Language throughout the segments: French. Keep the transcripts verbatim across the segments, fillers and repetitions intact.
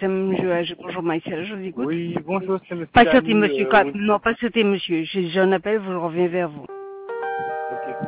S M Joël, bonjour Maïsel, je vous écoute. Oui, bonjour, c'est monsieur. Pas sauter, Dani, monsieur. euh, Quoi oui. Non, pas sauter, monsieur. J'ai j'ai un appel, je reviens vers vous. Ok.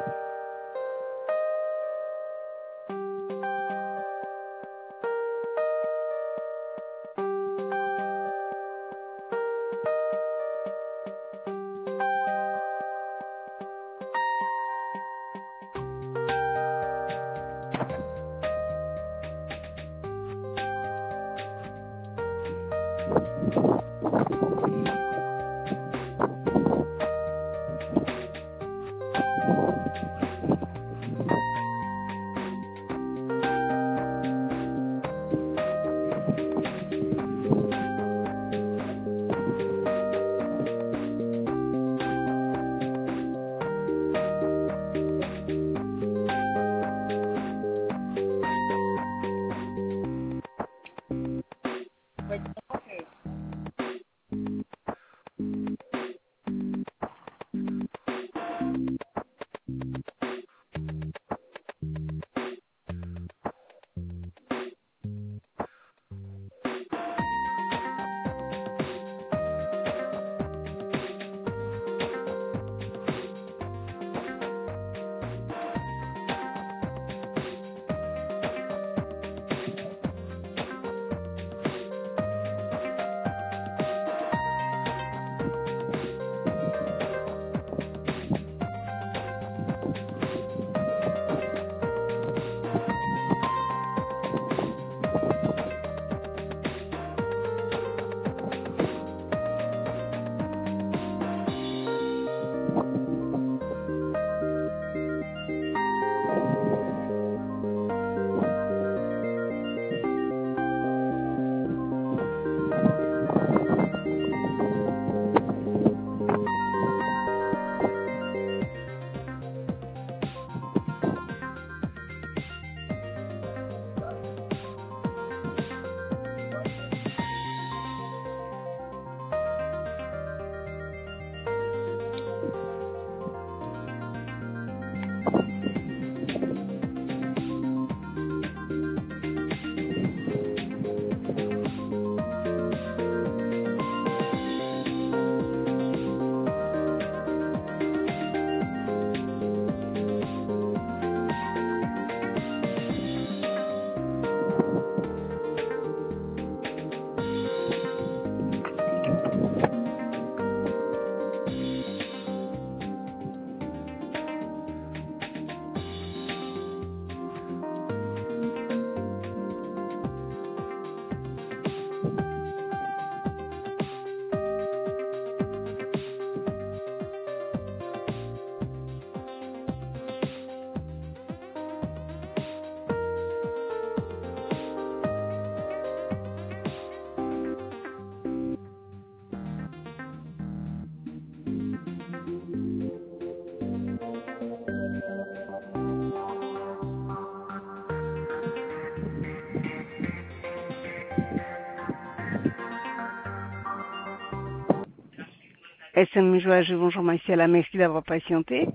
S M Joël, bonjour Maïsel, merci d'avoir patienté.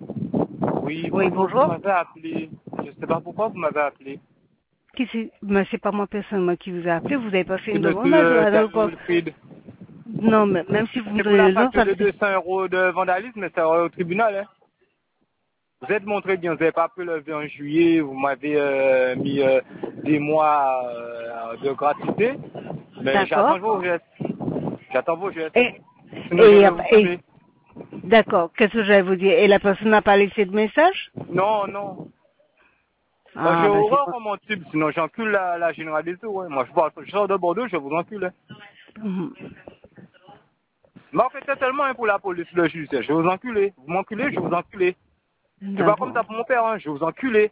Oui, Oui, bonjour, vous bonjour. m'avez appelé. Je ne sais pas pourquoi vous m'avez appelé. Qui c'est Mais c'est pas moi personnellement qui vous a appelé, vous avez pas fait C'est une demande monsieur à, euh, à, à- Thierry Wilfried. Non, mais même si vous me C'est pour la donnez le nom, facture ça de fait... deux cents euros de vandalisme, mais c'est au tribunal. Hein. Vous êtes montré bien, vous n'avez pas pu lever en juillet, vous m'avez euh, mis euh, des mois euh, de gratuité, mais D'accord. j'attends vos gestes. J'attends vos gestes. Et, Sinon je et, vais vous et tuer. d'accord, qu'est-ce que j'allais vous dire? Et la personne n'a pas laissé de message? Non, non. Moi, j'ai Ah, ben c'est horreur pas... en mon type, sinon j'encule la, la généralité, ouais. Moi, je, vois, je sors de Bordeaux, je vous encule. Hein. Mhm. Marquez tellement hein, pour la police, le juge, je vais vous enculer. Vous m'enculez, je vais vous enculer. C'est pas comme D'accord. ça pour mon père, hein, je vais vous enculer.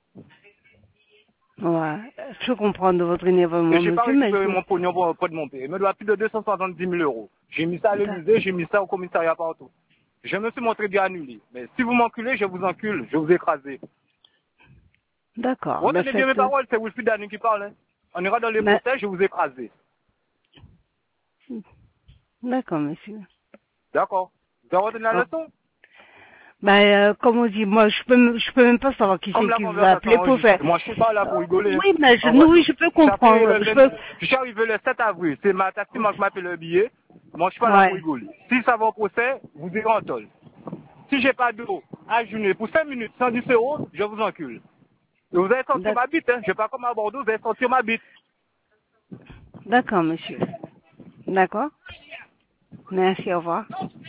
Ouais, je comprends de votre Et énervement, j'ai pas monsieur, mais récupéré je... mon pognon auprès de mon père. Il me doit plus de deux cent soixante-dix mille euros. J'ai mis ça à D'ac- l'Élysée, j'ai mis ça au commissariat partout. Je me suis montré bien annulé. Mais si vous m'enculez, je vous encule, je vais vous écraser. D'accord, ben Retenez bien mes faites... paroles, c'est Wilfried Dani qui parle. Hein. On ira dans les Ben... procès, je vais vous écraser. D'accord, monsieur. D'accord. Vous avez retenu la Oh. leçon? Ben, euh, comme on dit, moi, je peux, m- je peux même pas savoir qui Comme c'est la qui vous a conversation appelé pour faire. enregistrée. Moi, je suis pas là pour rigoler. Oui, mais je, En nous, oui, voiture. je peux Je suis arrivé comprendre. le Je vingt peux, je suis arrivé le sept avril. C'est ma taxi qui m'a payé le billet. Moi, je suis pas là pour ouais. rigoler. Si ça va au procès, vous direz en tôle. Si j'ai pas d'eau à jeûner pour cinq minutes sans dix euros, je vous encule. Et vous allez sentir D'ac- ma bite, hein. Je vais pas comme à Bordeaux, vous allez sentir ma bite. D'accord, monsieur. D'accord. Merci, au revoir.